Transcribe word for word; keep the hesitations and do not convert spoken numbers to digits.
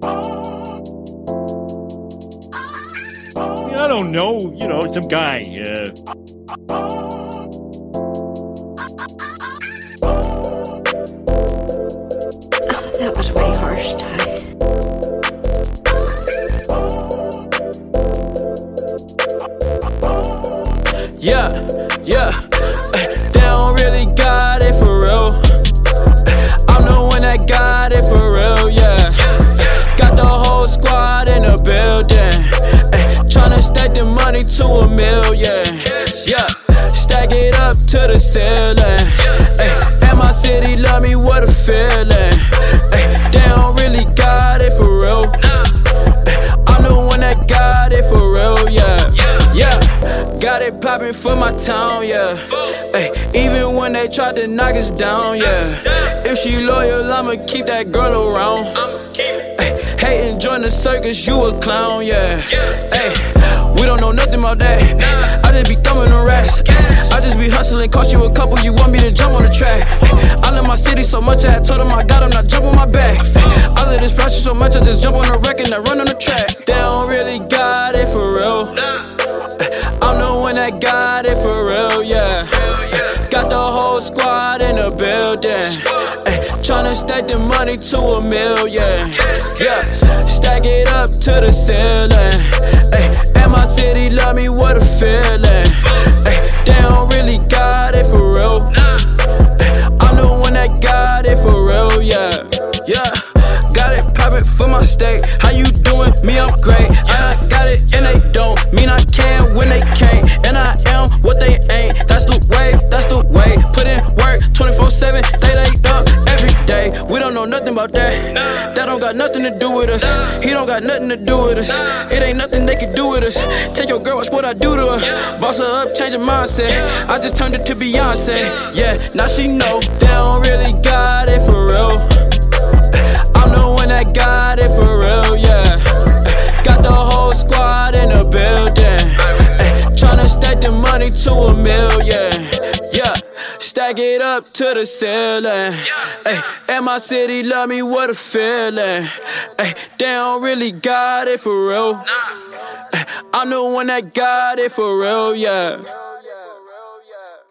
I don't know, you know, some guy. Uh, Oh, that was way harsh, Ty. Yeah, yeah, they don't really got it for real. I'm the one that got it for real, yeah. Got the whole squad in the building, tryna stack the money to a million. Yeah, stack it up to the ceiling. And my city love me, what a feeling. They don't really got it for real. I'm the one that got it for real, yeah. Yeah, got it poppin' for my town, yeah. Ay, even when they tried to knock us down, yeah. If she loyal, I'ma keep that girl around. Ay, hatin', join the circus, you a clown, yeah. Ay, we don't know nothing about that. I just be thumbing the racks. I just be hustling, cost you a couple, you want me to jump on the track. I love my city so much, I had told them I got them, not jump on my back. I love this passion so much, I just jump on the wreck and I run on the track. They don't really got it for real. I'm the one that got it for real, yeah. Got the whole squad in the building, tryna stack the money to a million. Yeah, stack it up to the ceiling. And my city love me, what a feeling. They don't really got it for real. I'm the one that got it for real, yeah. Yeah, got it poppin' for my state. How you doing? Me, I'm great. I got it and they don't mean I can when they can't. And I am what they ain't. That's the way, that's the way. Put in work twenty-four seven, they laid up every day. We don't know nothing about that. That don't got nothing to do with us. He don't got nothing to do with us. It ain't nothing they can do with us. Take your girl, watch what I do to her. Boss her up, change her mindset. I just turned it to Beyonce. Yeah, now she know they don't really got it for real. I'm the one that got it for real, yeah. Got the whole squad in the building, tryna stack the money to a million. Yeah, stack it up to the ceiling. And my city love me, what a feeling. They don't really got it for real. I'm the one that got it for real, yeah.